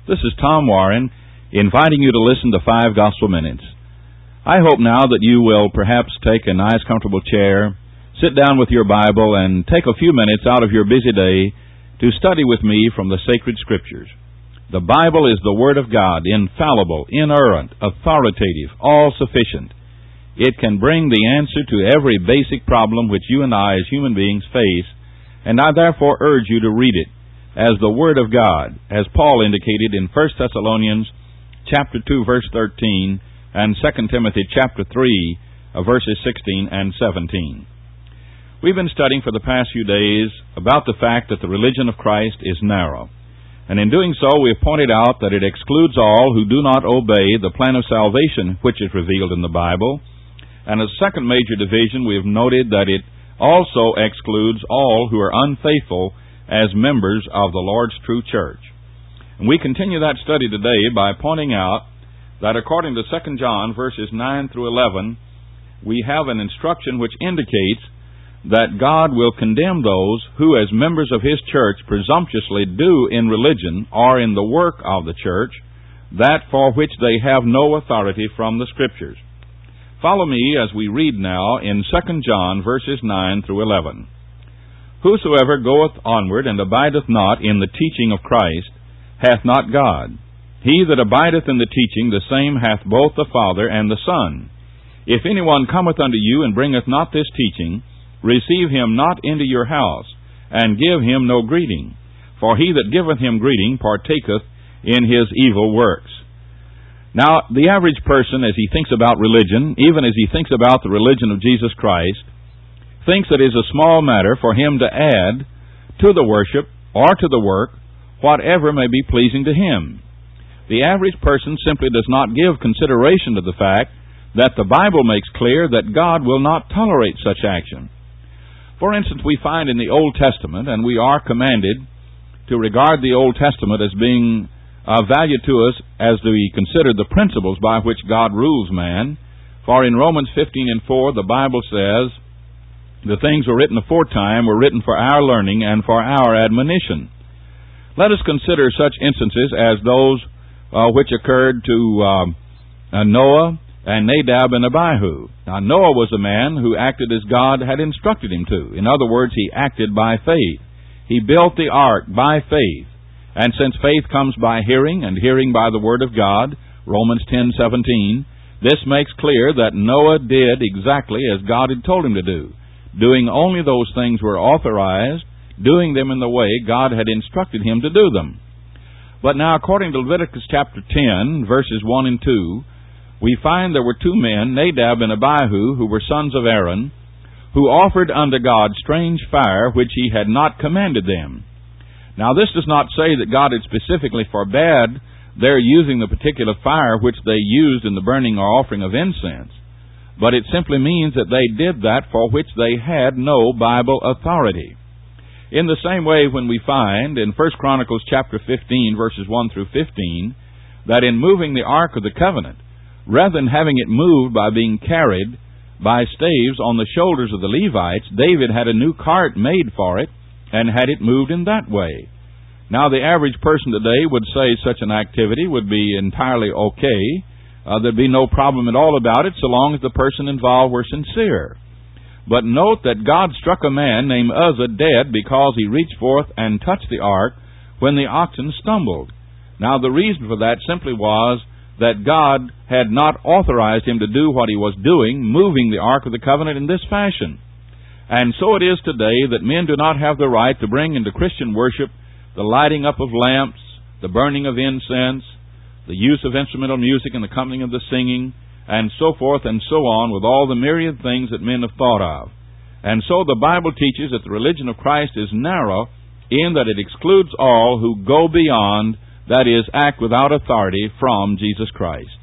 This is Tom Warren, inviting you to listen to 5 Gospel Minutes. I hope now that you will perhaps take a nice, comfortable chair, sit down with your Bible, and take a few minutes out of your busy day to study with me from the sacred Scriptures. The Bible is the Word of God, infallible, inerrant, authoritative, all-sufficient. It can bring the answer to every basic problem which you and I as human beings face, and I therefore urge you to read it as the Word of God, as Paul indicated in 1 Thessalonians chapter 2, verse 13, and 2 Timothy chapter 3, verses 16 and 17. We've been studying for the past few days about the fact that the religion of Christ is narrow. And in doing so, we have pointed out that it excludes all who do not obey the plan of salvation which is revealed in the Bible. And as a second major division, we have noted that it also excludes all who are unfaithful as members of the Lord's true church. And we continue that study today by pointing out that according to 2 John verses 9 through 11, we have an instruction which indicates that God will condemn those who as members of His church presumptuously do in religion or in the work of the church that for which they have no authority from the Scriptures. Follow me as we read now in 2 John verses 9 through 11. Whosoever goeth onward and abideth not in the teaching of Christ hath not God. He that abideth in the teaching, the same hath both the Father and the Son. If anyone cometh unto you and bringeth not this teaching, receive him not into your house, and give him no greeting. For he that giveth him greeting partaketh in his evil works. Now, the average person, as he thinks about religion, even as he thinks about the religion of Jesus Christ, thinks it is a small matter for him to add to the worship or to the work whatever may be pleasing to him. The average person simply does not give consideration to the fact that the Bible makes clear that God will not tolerate such action. For instance, we find in the Old Testament, and we are commanded to regard the Old Testament as being of value to us as we consider the principles by which God rules man. For in Romans 15 and 4, the Bible says, the things were written aforetime were written for our learning and for our admonition. Let us consider such instances as those which occurred to Noah and Nadab and Abihu. Now, Noah was a man who acted as God had instructed him to. In other words, he acted by faith. He built the ark by faith. And since faith comes by hearing, and hearing by the Word of God, Romans 10:17, this makes clear that Noah did exactly as God had told him to do, doing only those things were authorized, doing them in the way God had instructed him to do them. But now, according to Leviticus chapter 10, verses 1 and 2, we find there were 2 men, Nadab and Abihu, who were sons of Aaron, who offered unto God strange fire which He had not commanded them. Now, this does not say that God had specifically forbade their using the particular fire which they used in the burning or offering of incense, but it simply means that they did that for which they had no Bible authority. In the same way, when we find in 1 Chronicles chapter 15, verses 1 through 15, that in moving the Ark of the Covenant, rather than having it moved by being carried by staves on the shoulders of the Levites, David had a new cart made for it and had it moved in that way. Now, the average person today would say such an activity would be entirely okay. There'd be no problem at all about it so long as the person involved were sincere. But note that God struck a man named Uzzah dead because he reached forth and touched the ark when the oxen stumbled. Now, the reason for that simply was that God had not authorized him to do what he was doing, moving the Ark of the Covenant in this fashion. And so it is today that men do not have the right to bring into Christian worship the lighting up of lamps, the burning of incense, the use of instrumental music and the accompanying of the singing, and so forth and so on, with all the myriad things that men have thought of. And so the Bible teaches that the religion of Christ is narrow in that it excludes all who go beyond, that is, act without authority from Jesus Christ.